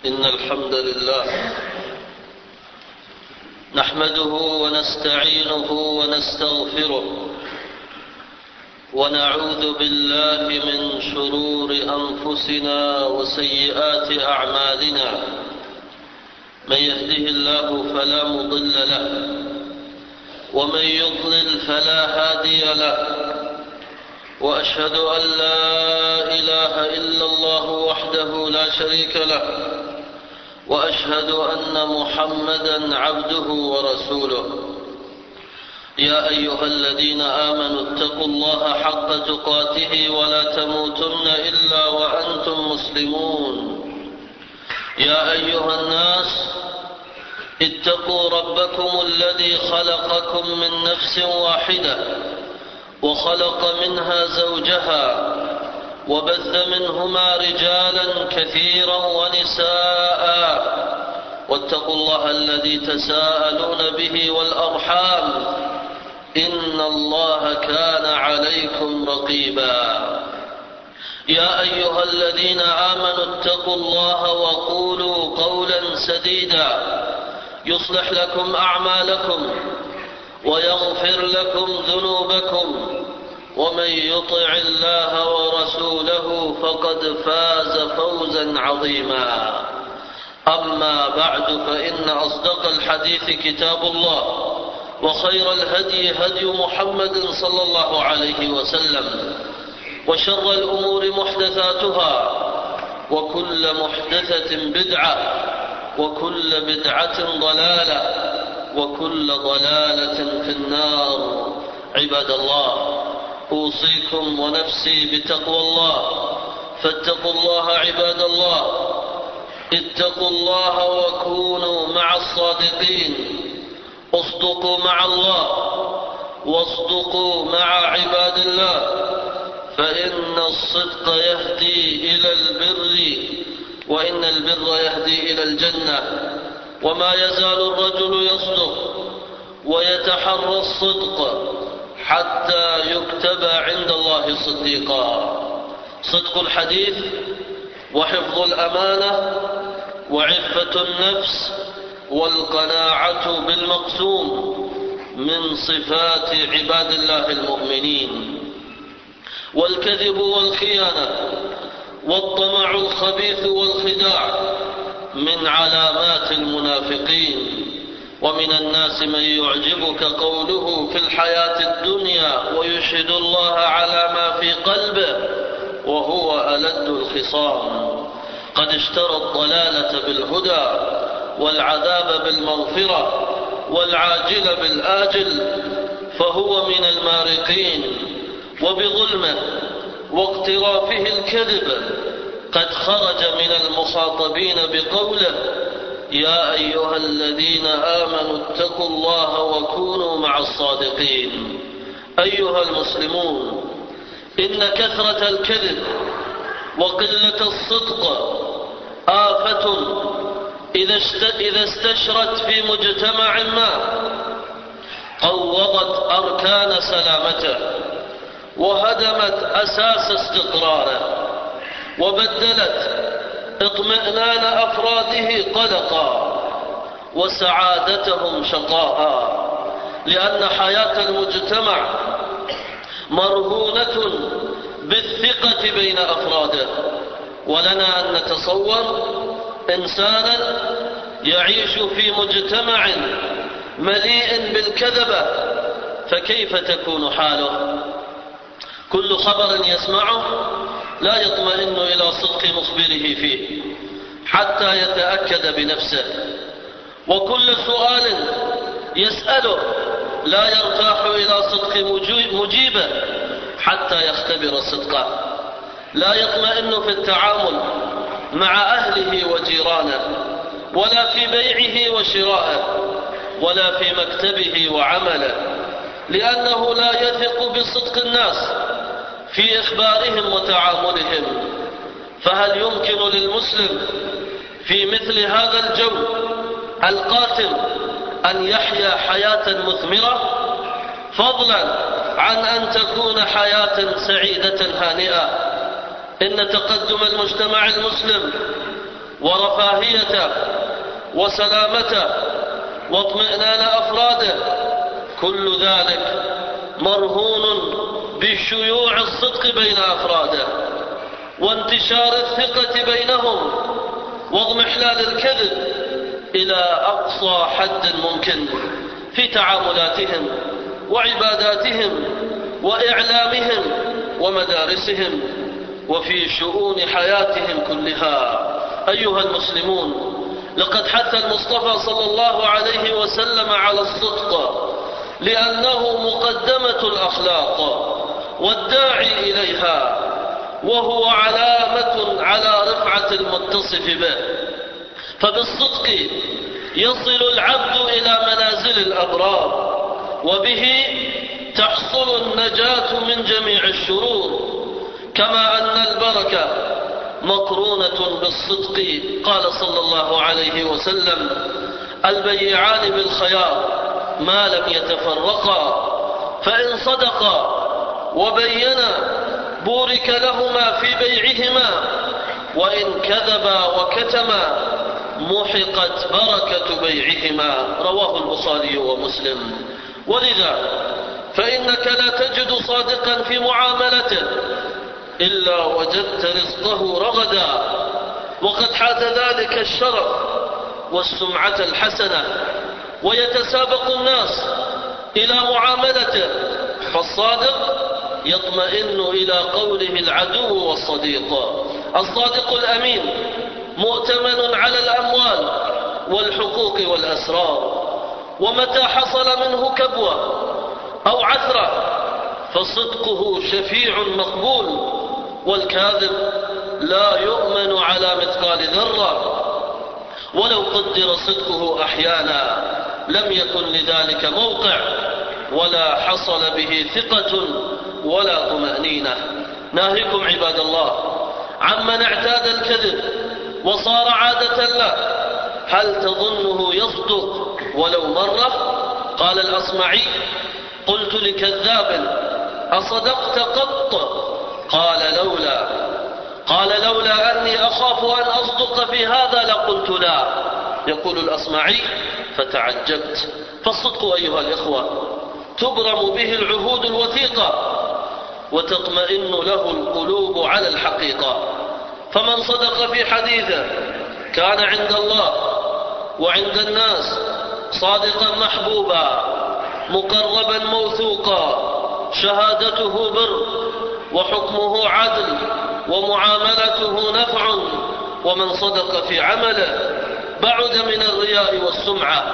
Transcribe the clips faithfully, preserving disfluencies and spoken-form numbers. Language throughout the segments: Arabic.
إن الحمد لله نحمده ونستعينه ونستغفره ونعوذ بالله من شرور أنفسنا وسيئات أعمالنا. من يهده الله فلا مضل له ومن يضلل فلا هادي له، وأشهد أن لا إله إلا الله وحده لا شريك له، وأشهد أن محمدا عبده ورسوله. يا أيها الذين آمنوا اتقوا الله حق تقاته ولا تموتن إلا وأنتم مسلمون. يا أيها الناس اتقوا ربكم الذي خلقكم من نفس واحدة وخلق منها زوجها وبث منهما رجالا كثيرا ونساء، واتقوا الله الذي تساءلون به والأرحام إن الله كان عليكم رقيبا. يا أيها الذين آمنوا اتقوا الله وقولوا قولا سديدا يصلح لكم أعمالكم ويغفر لكم ذنوبكم، ومن يطع الله ورسوله فقد فاز فوزا عظيما. أما بعد، فإن أصدق الحديث كتاب الله، وخير الهدي هدي محمد صلى الله عليه وسلم، وشر الأمور محدثاتها، وكل محدثة بدعة، وكل بدعة ضلالة، وكل ضلالة في النار. عباد الله، أوصيكم ونفسي بتقوى الله، فاتقوا الله عباد الله. اتقوا الله وكونوا مع الصادقين، اصدقوا مع الله واصدقوا مع عباد الله، فإن الصدق يهدي إلى البر، وإن البر يهدي إلى الجنة. وما يزال الرجل يصدق ويتحرى الصدق حتى يكتب عند الله صديقا. صدق الحديث وحفظ الأمانة وعفة النفس والقناعة بالمقسوم من صفات عباد الله المؤمنين. والكذب والخيانة والطمع الخبيث والخداع من علامات المنافقين. ومن الناس من يعجبك قوله في الحياة الدنيا ويشهد الله على ما في قلبه وهو ألد الخصام. قد اشترى الضلالة بالهدى والعذاب بالمغفرة والعاجل بالآجل، فهو من المارقين. وبظلمه واقترافه الكذب قد خرج من المخاطبين بقوله: يا أيها الذين آمنوا اتقوا الله وكونوا مع الصادقين. أيها المسلمون، إن كثرة الكذب وقلة الصدق آفة إذا استشرت في مجتمع ما قوضت أركان سلامته، وهدمت أساس استقراره، وبدلت اطمئنان أفراده قلقا، وسعادتهم شقاء. لأن حياة المجتمع مرهونة بالثقة بين أفراده. ولنا أن نتصور إنسانا يعيش في مجتمع مليء بالكذبة، فكيف تكون حاله؟ كل خبر يسمعه لا يطمئن إلى صدق مخبره فيه حتى يتأكد بنفسه، وكل سؤال يسأله لا يرتاح إلى صدق مجيبه حتى يختبر صدقه. لا يطمئن في التعامل مع أهله وجيرانه، ولا في بيعه وشرائه، ولا في مكتبه وعمله، لأنه لا يثق بصدق الناس في إخبارهم وتعاملهم. فهل يمكن للمسلم في مثل هذا الجو القاتل أن يحيا حياة مثمرة، فضلا عن أن تكون حياة سعيدة هانئة؟ إن تقدم المجتمع المسلم ورفاهيته وسلامته واطمئنان أفراده، كل ذلك مرهون بشيوع الصدق بين أفراده وانتشار الثقة بينهم واضمحلال الكذب إلى أقصى حد ممكن في تعاملاتهم وعباداتهم وإعلامهم ومدارسهم وفي شؤون حياتهم كلها. أيها المسلمون، لقد حث المصطفى صلى الله عليه وسلم على الصدق لأنه مقدمة الأخلاق والداعي إليها، وهو علامة على رفعة المتصف به، فبالصدق يصل العبد إلى منازل الأبرار، وبه تحصل النجاة من جميع الشرور، كما أن البركة مقرونة بالصدق. قال صلى الله عليه وسلم: البيعان بالخيار ما لم يتفرقا، فإن صدقا وبينا بورك لهما في بيعهما، وإن كذبا وكتما محقت بركة بيعهما. رواه البخاري ومسلم. ولذا فإنك لا تجد صادقا في معاملته إلا وجدت رزقه رغدا، وقد حاز ذلك الشرف والسمعة الحسنة، ويتسابق الناس إلى معاملته، فالصادق يطمئن إلى قوله العدو والصديق. الصادق الأمين مؤتمن على الأموال والحقوق والأسرار، ومتى حصل منه كبوة أو عثرة فصدقه شفيع مقبول، والكاذب لا يؤمن على مثقال ذرة، ولو قدر صدقه أحيانا لم يكن لذلك موقع ولا حصل به ثقة ولا طمأنينة. ناهيكم عباد الله عمن اعتاد الكذب وصار عادة له، هل تظنه يصدق ولو مرة؟ قال الأصمعي: قلت لكذاب: أصدقت قط؟ قال: لولا. قال: لولا أني أخاف أن أصدق في هذا لقلت لا. يقول الأصمعي: فتعجبت. فالصدق أيها الإخوة تبرم به العهود الوثيقة وتطمئن له القلوب على الحقيقة، فمن صدق في حديثه كان عند الله وعند الناس صادقا محبوبا مقربا موثوقا، شهادته بر وحكمه عدل ومعاملته نفع. ومن صدق في عمله بعد من الرياء والسمعة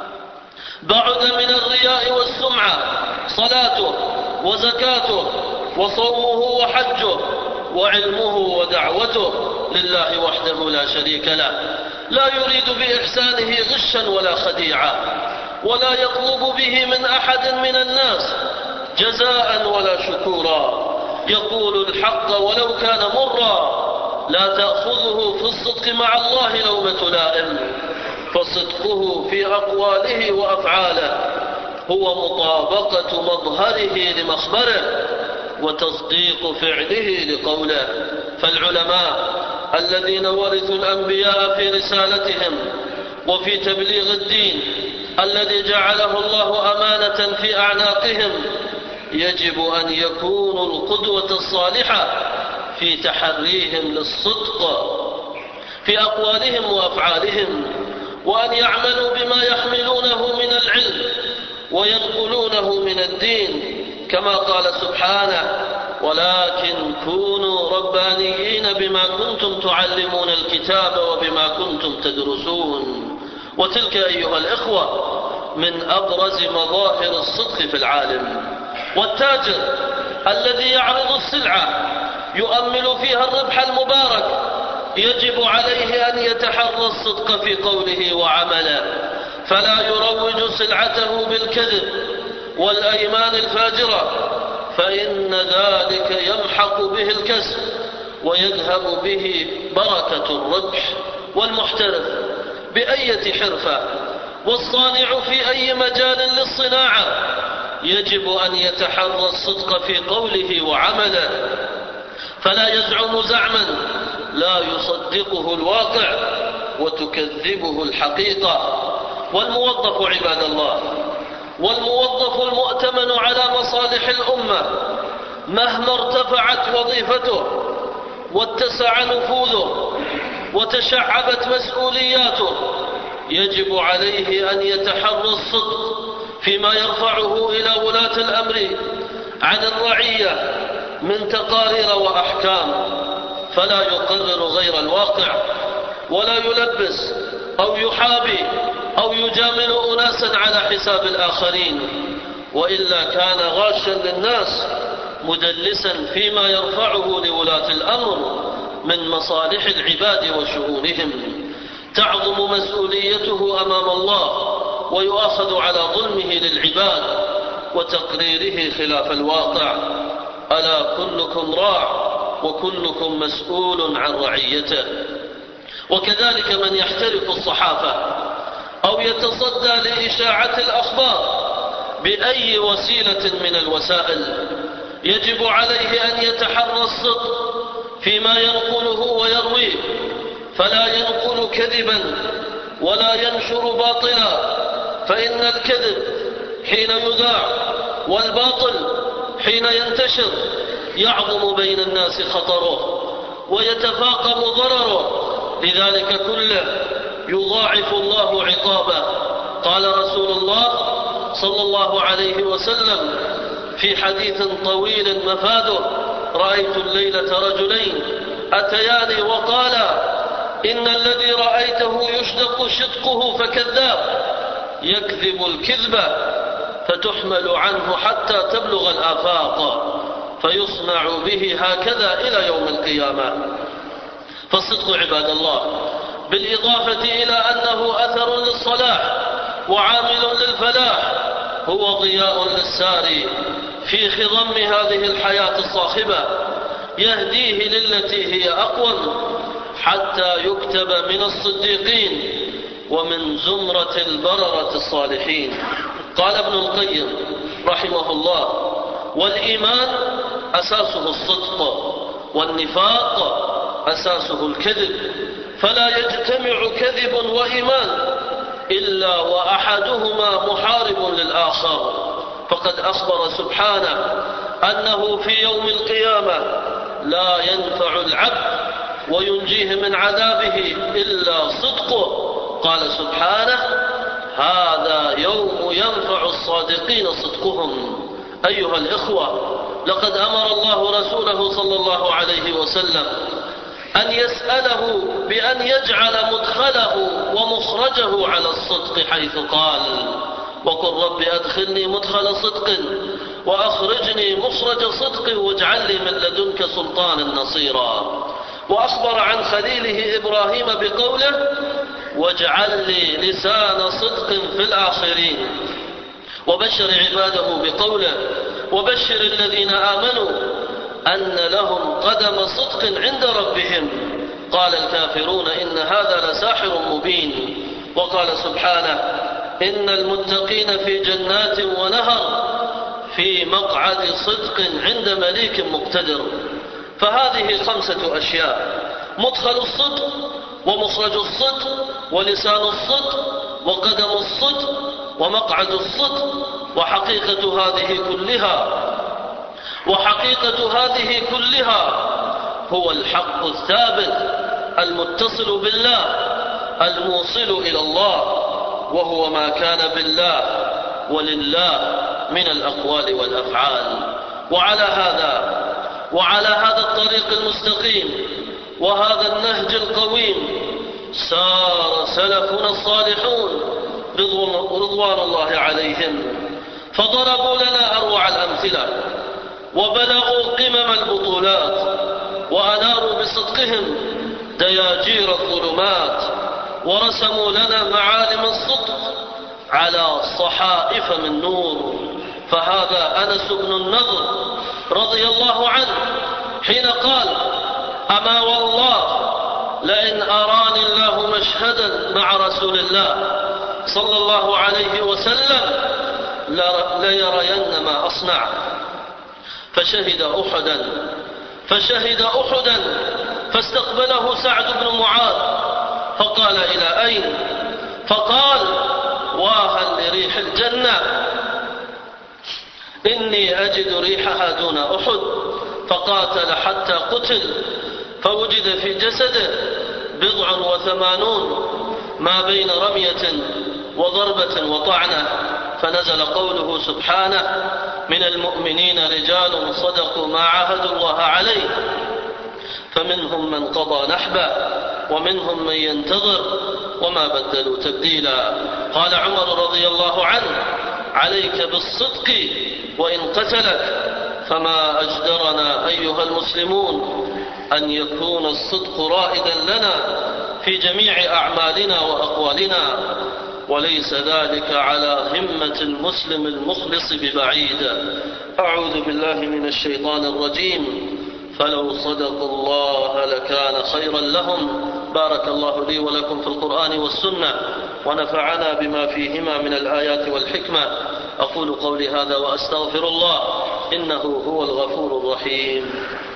بعد من الرياء والسمعة صلاته وزكاته وصومه وحجه وعلمه ودعوته لله وحده لا شريك له، لا يريد بإحسانه غشا ولا خديعة، ولا يطلب به من أحد من الناس جزاء ولا شكورا، يقول الحق ولو كان مرا، لا تأخذه في الصدق مع الله لومة لائم، فصدقه في أقواله وأفعاله هو مطابقة مظهره لمخبره وتصديق فعله لقوله. فالعلماء الذين ورثوا الأنبياء في رسالتهم وفي تبليغ الدين الذي جعله الله أمانة في أعناقهم يجب أن يكونوا القدوة الصالحة في تحريهم للصدق في أقوالهم وأفعالهم، وأن يعملوا بما يحملونه من العلم وينقلونه من الدين، كما قال سبحانه: ولكن كونوا ربانيين بما كنتم تعلمون الكتاب وبما كنتم تدرسون. وتلك أيها الإخوة من أبرز مظاهر الصدق في العالم. والتاجر الذي يعرض السلعة يؤمل فيها الربح المبارك يجب عليه أن يتحرى الصدق في قوله وعمله، فلا يروج سلعته بالكذب والأيمان الفاجرة، فإن ذلك يمحق به الكسب ويذهب به بركة الربح. والمحترف بأية حرفة والصانع في أي مجال للصناعة يجب أن يتحرى الصدق في قوله وعمله، فلا يزعم زعما لا يصدقه الواقع وتكذبه الحقيقة. والموظف عباد الله، والموظف المؤتمن على مصالح الأمة مهما ارتفعت وظيفته واتسع نفوذه وتشعبت مسؤولياته، يجب عليه أن يتحرى الصدق فيما يرفعه إلى ولاة الأمر عن الرعية من تقارير وأحكام، فلا يقرر غير الواقع ولا يلبس أو يحابي أو يجامل أناسا على حساب الآخرين، وإلا كان غاشا للناس مدلسا فيما يرفعه لولاة الأمر من مصالح العباد وشؤونهم، تعظم مسؤوليته أمام الله ويؤاخذ على ظلمه للعباد وتقريره خلاف الواقع. ألا كلكم راع وكلكم مسؤول عن رعيته. وكذلك من يحترف الصحافة أو يتصدى لإشاعة الأخبار بأي وسيلة من الوسائل، يجب عليه أن يتحرى الصدق فيما ينقله ويرويه، فلا ينقل كذبا ولا ينشر باطلا، فإن الكذب حين يذاع والباطل حين ينتشر يعظم بين الناس خطره ويتفاقم ضرره، لذلك كله يضاعف الله عقابه. قال رسول الله صلى الله عليه وسلم في حديث طويل مفاده: رأيت الليلة رجلين أتياني وقالا إن الذي رأيته يشدق شدقه فكذاب، يكذب الكذبة فتحمل عنه حتى تبلغ الآفاق فيصنع به هكذا إلى يوم القيامة. فالصدق عباد الله بالإضافة إلى أنه أثر للصلاح وعامل للفلاح هو ضياء للساري في خضم هذه الحياة الصاخبة، يهديه للتي هي أقوم حتى يكتب من الصديقين ومن زمرة البررة الصالحين. قال ابن القيم رحمه الله: والإيمان أساسه الصدق، والنفاق أساسه الكذب، فلا يجتمع كذب وإيمان إلا وأحدهما محارب للآخر. فقد أخبر سبحانه أنه في يوم القيامة لا ينفع العبد وينجيه من عذابه إلا صدقه. قال سبحانه: هذا يوم ينفع الصادقين صدقهم. أيها الإخوة، لقد أمر الله رسوله صلى الله عليه وسلم أن يسأله بأن يجعل مدخله ومخرجه على الصدق، حيث قال: وقل رب أدخلني مدخل صدق وأخرجني مخرج صدق واجعل لي من لدنك سلطانا نصيرا. وأخبر عن خليله إبراهيم بقوله: واجعل لي لسان صدق في الآخرين. وبشر عباده بقوله: وبشر الذين آمنوا أن لهم قدم صدق عند ربهم. قال الكافرون: إن هذا لساحر مبين. وقال سبحانه: إن المتقين في جنات ونهر في مقعد صدق عند مليك مقتدر. فهذه خمسة أشياء: مدخل الصدق ومخرج الصدق ولسان الصدق وقدم الصدق ومقعد الصدق. وحقيقة هذه كلها وحقيقة هذه كلها هو الحق الثابت المتصل بالله الموصل إلى الله، وهو ما كان بالله ولله من الأقوال والأفعال. وعلى هذا وعلى هذا الطريق المستقيم وهذا النهج القويم سار سلفنا الصالحون رضوان الله عليهم، فضربوا لنا أروع الأمثلة وبلغوا قمم البطولات، وأناروا بصدقهم دياجير الظلمات، ورسموا لنا معالم الصدق على صحائف من نور. فهذا أنس بن النضر رضي الله عنه حين قال: أما والله لئن أراني الله مشهدا مع رسول الله صلى الله عليه وسلم ليرين ما أصنع. فشهد أحدا فشهد أحدا فاستقبله سعد بن معاذ فقال: إلى أين؟ فقال: واها لريح الجنة، إني أجد ريحها دون أحد. فقاتل حتى قتل، فوجد في جسده بضع وثمانون ما بين رمية وضربة وطعنة، فنزل قوله سبحانه: من المؤمنين رجال صدقوا ما عاهدوا الله عليه، فمنهم من قضى نحبه ومنهم من ينتظر وما بدلوا تبديلا. قال عمر رضي الله عنه: عليك بالصدق وإن قتلك. فما أجدرنا أيها المسلمون أن يكون الصدق رائدا لنا في جميع أعمالنا وأقوالنا، وليس ذلك على همة المسلم المخلص ببعيد. أعوذ بالله من الشيطان الرجيم. فلو صدقوا الله لكان خيرا لهم. بارك الله لي ولكم في القرآن والسنة، ونفعنا بما فيهما من الآيات والحكمة. أقول قولي هذا وأستغفر الله، إنه هو الغفور الرحيم.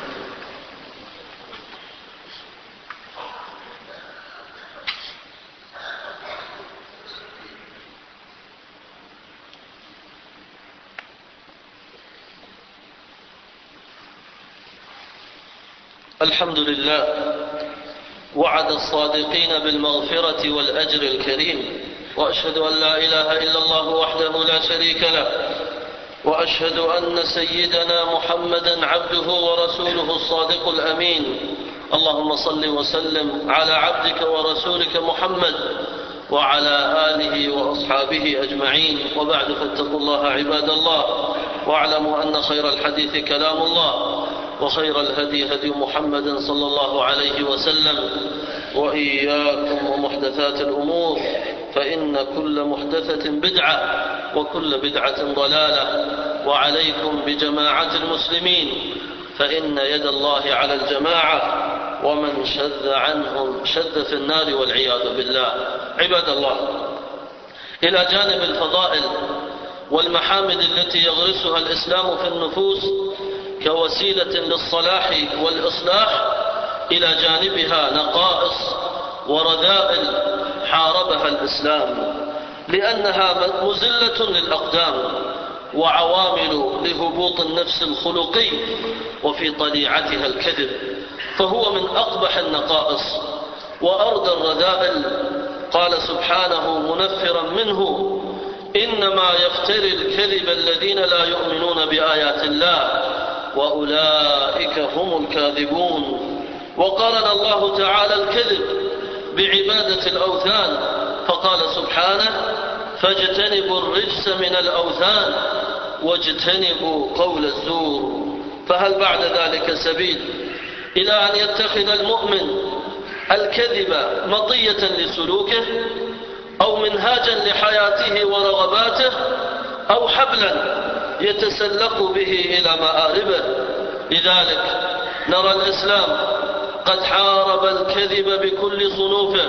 الحمد لله، وعد الصادقين بالمغفرة والأجر الكريم، وأشهد أن لا إله إلا الله وحده لا شريك له، وأشهد أن سيدنا محمدا عبده ورسوله الصادق الأمين. اللهم صل وسلم على عبدك ورسولك محمد وعلى آله وأصحابه أجمعين، وبعد، فاتقوا الله عباد الله، واعلموا أن خير الحديث كلام الله، وخير الهدي هدي محمد صلى الله عليه وسلم، وإياكم ومحدثات الأمور، فإن كل محدثة بدعة وكل بدعة ضلالة، وعليكم بجماعة المسلمين، فإن يد الله على الجماعة، ومن شذ عنهم شذ في النار والعياذ بالله. عباد الله، إلى جانب الفضائل والمحامد التي يغرسها الإسلام في النفوس كوسيلة للصلاح والإصلاح، إلى جانبها نقائص ورذائل حاربها الإسلام، لأنها مزلة للأقدام وعوامل لهبوط النفس الخلقي، وفي طليعتها الكذب، فهو من أقبح النقائص وأردى الرذائل. قال سبحانه منفرا منه: إنما يفتري الكذب الذين لا يؤمنون بآيات الله وأولئك هم الكاذبون. وقارن الله تعالى الكذب بعبادة الأوثان، فقال سبحانه: فاجتنبوا الرجس من الأوثان واجتنبوا قول الزور. فهل بعد ذلك سبيل إلى أن يتخذ المؤمن الكذب مطية لسلوكه، أو منهاجا لحياته ورغباته، أو حبلا يتسلق به إلى مآربه؟ لذلك نرى الإسلام قد حارب الكذب بكل صنوفه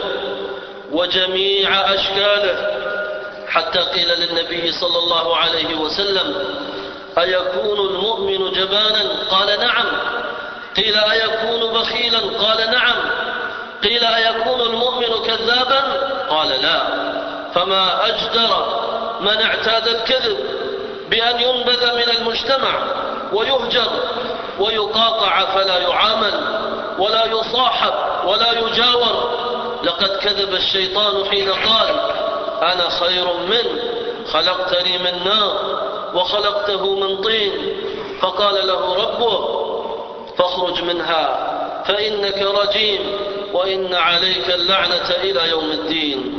وجميع أشكاله، حتى قيل للنبي صلى الله عليه وسلم: أيكون المؤمن جبانا؟ قال: نعم. قيل: أيكون بخيلا؟ قال: نعم. قيل: أيكون المؤمن كذابا؟ قال: لا. فما أجدر من اعتاد الكذب بأن ينبذ من المجتمع ويهجر ويقاطع فلا يعامل ولا يصاحب ولا يجاور. لقد كذب الشيطان حين قال: أنا خير منه، خلقتني من نار وخلقته من طين. فقال له ربه: فاخرج منها فإنك رجيم وإن عليك اللعنة إلى يوم الدين.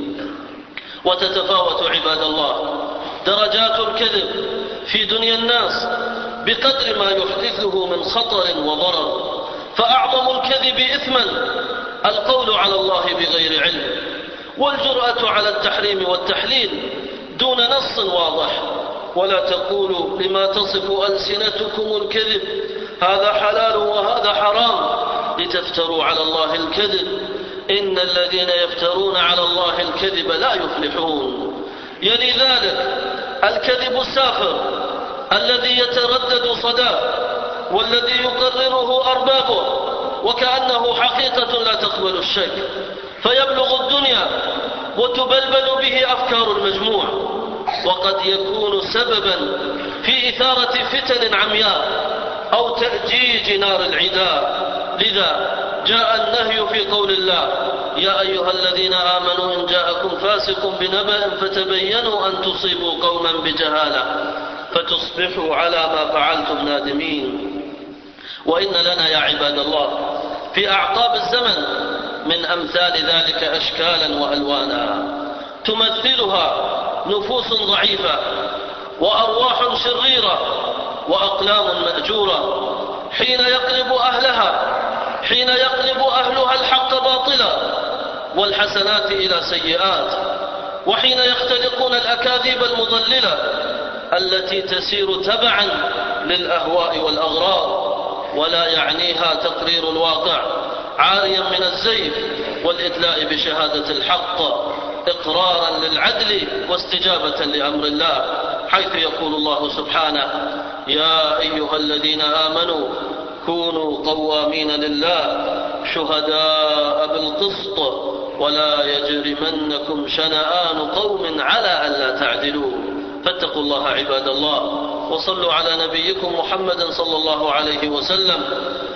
وتتفاوت عباد الله درجات الكذب في دنيا الناس بقدر ما يحدثه من خطر وضرر، فأعظم الكذب إثما القول على الله بغير علم، والجرأة على التحريم والتحليل دون نص واضح. ولا تقولوا لما تصف ألسنتكم الكذب هذا حلال وهذا حرام لتفتروا على الله الكذب، إن الذين يفترون على الله الكذب لا يفلحون. يلي ذلك الكذب السافر الذي يتردد صداه، والذي يقرره أربابه وكأنه حقيقة لا تقبل الشك، فيبلغ الدنيا وتبلبل به أفكار المجموع، وقد يكون سببا في إثارة فتن عمياء أو تأجيج نار العداء. لذا جاء النهي في قول الله: يا أيها الذين آمنوا إن جاءكم فاسق بنبأ فتبينوا أن تصيبوا قوما بجهالة فتصبحوا على ما فعلتم نادمين. وإن لنا يا عباد الله في أعقاب الزمن من أمثال ذلك أشكالا وألوانا تمثلها نفوس ضعيفة وأرواح شريرة وأقلام مأجورة، حين يقلب أهلها حين يقلب أهلها الحق باطلا والحسنات إلى سيئات، وحين يختلقون الأكاذيب المضللة التي تسير تبعا للأهواء والأغراض ولا يعنيها تقرير الواقع، عاريا من الزيف والإدلاء بشهادة الحق، إقرارا للعدل واستجابة لأمر الله، حيث يقول الله سبحانه: يا أيها الذين آمنوا كونوا قوامين لله شهداء بالقسط ولا يجرمنكم شنآن قوم على ألا تعدلوا. فاتقوا الله عباد الله، وصلوا على نبيكم محمد صلى الله عليه وسلم